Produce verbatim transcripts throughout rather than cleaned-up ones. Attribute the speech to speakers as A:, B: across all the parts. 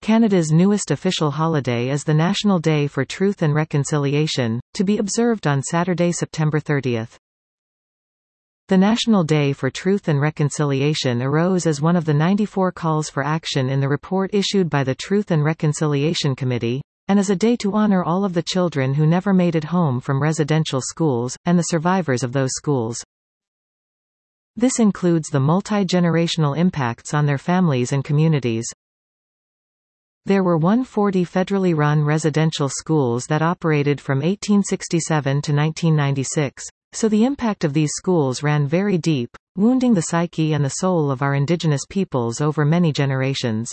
A: Canada's newest official holiday is the National Day for Truth and Reconciliation, to be observed on Saturday, September thirtieth. The National Day for Truth and Reconciliation arose as one of the ninety-four calls for action in the report issued by the Truth and Reconciliation Committee, and as a day to honor all of the children who never made it home from residential schools, and the survivors of those schools. This includes the multi-generational impacts on their families and communities. There were one hundred forty federally run residential schools that operated from eighteen sixty-seven to nineteen ninety-six, so the impact of these schools ran very deep, wounding the psyche and the soul of our Indigenous peoples over many generations.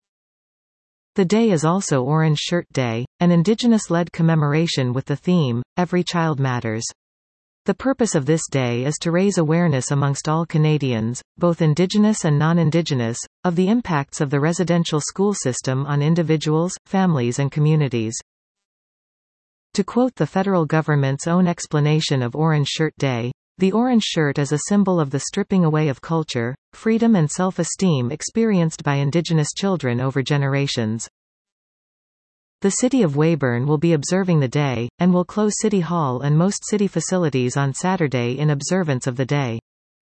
A: The day is also Orange Shirt Day, an Indigenous-led commemoration with the theme, Every Child Matters. The purpose of this day is to raise awareness amongst all Canadians, both Indigenous and non-Indigenous, of the impacts of the residential school system on individuals, families and communities. To quote the federal government's own explanation of Orange Shirt Day, the orange shirt is a symbol of the stripping away of culture, freedom and self-esteem experienced by Indigenous children over generations. The City of Weyburn will be observing the day, and will close City Hall and most city facilities on Saturday in observance of the day.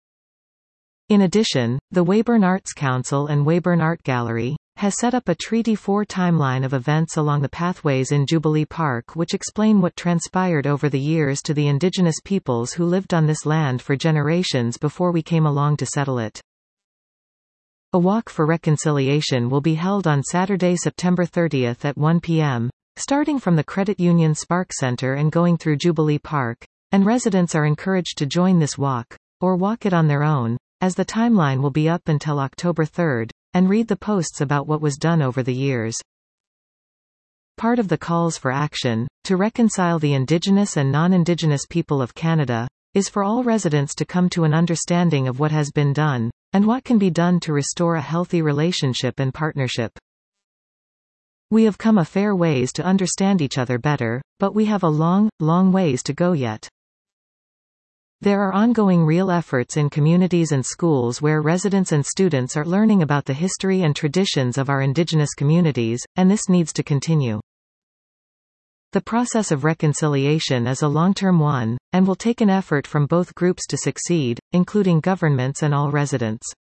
A: In addition, the Weyburn Arts Council and Weyburn Art Gallery has set up a Treaty four timeline of events along the pathways in Jubilee Park which explain what transpired over the years to the Indigenous peoples who lived on this land for generations before we came along to settle it. A Walk for Reconciliation will be held on Saturday, September thirtieth at one p m, starting from the Credit Union Spark Centre and going through Jubilee Park, and residents are encouraged to join this walk, or walk it on their own, as the timeline will be up until October third, and read the posts about what was done over the years. Part of the calls for action, to reconcile the Indigenous and non-Indigenous people of Canada, is for all residents to come to an understanding of what has been done, and what can be done to restore a healthy relationship and partnership. We have come a fair ways to understand each other better, but we have a long, long ways to go yet. There are ongoing real efforts in communities and schools where residents and students are learning about the history and traditions of our Indigenous communities, and this needs to continue. The process of reconciliation is a long-term one, and will take an effort from both groups to succeed, including governments and all residents.